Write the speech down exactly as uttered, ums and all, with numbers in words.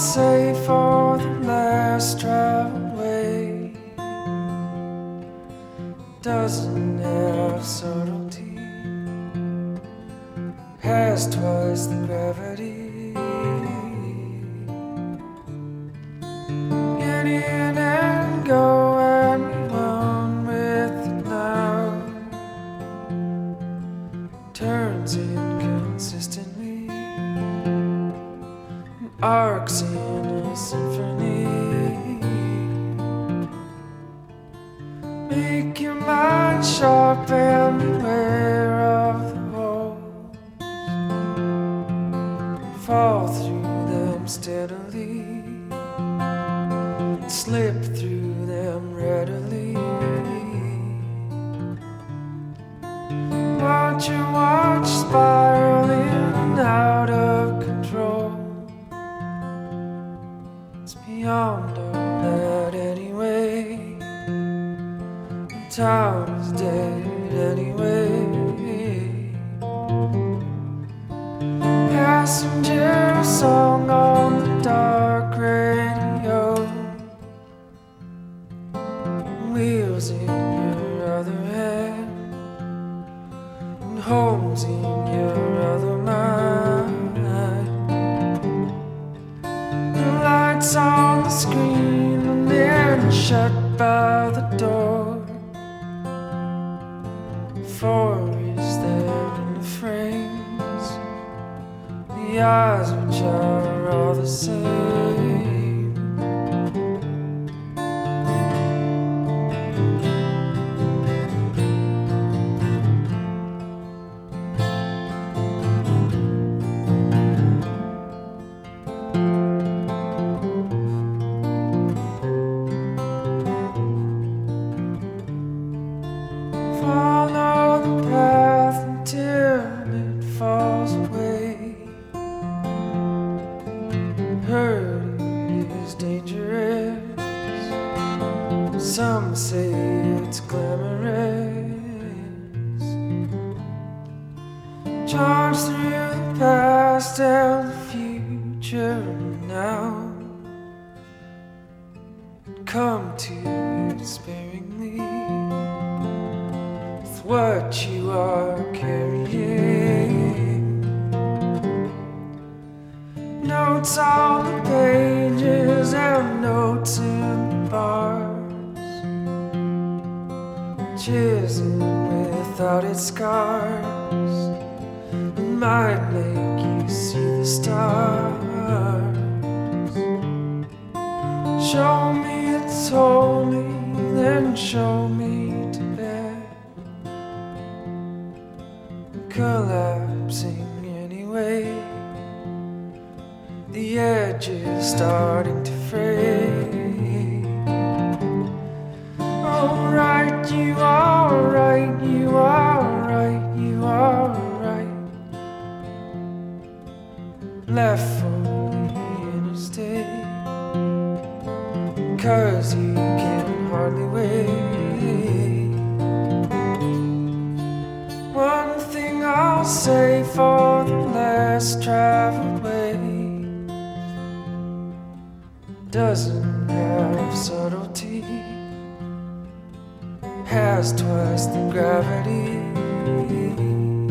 say for the last travel way doesn't have subtlety, has twice the gravity. Get in and go and be one with it now. Turns inconsistently, arcs in a symphony. Make your mind sharp and beware of the holes. Fall through them steadily, slip through them readily. Watch your watch spiral in and out of control. It's beyond all that anyway. Time is dead anyway. Passenger song on the dark radio. Wheels in your other hand, and home's in your other mind. The lights on the screen and then shut by the door. For is there in the frames the eyes which are all the same? Follow the path until it falls away. Hurt is dangerous. Some say it's glamorous. Charge through the past and the future now. Come to it sparingly. What you are carrying, notes on the pages and notes in the bars, chiseled without its scars, it might make you see the stars. Show me it's holy, then show me to bed. Collapsing anyway, the edge is starting to fray. Alright, you are right, you are right, you are right. Left for the interstate, 'cause you can hardly wait. One thing I'll say for the last travel way doesn't have subtlety, has twice the gravity.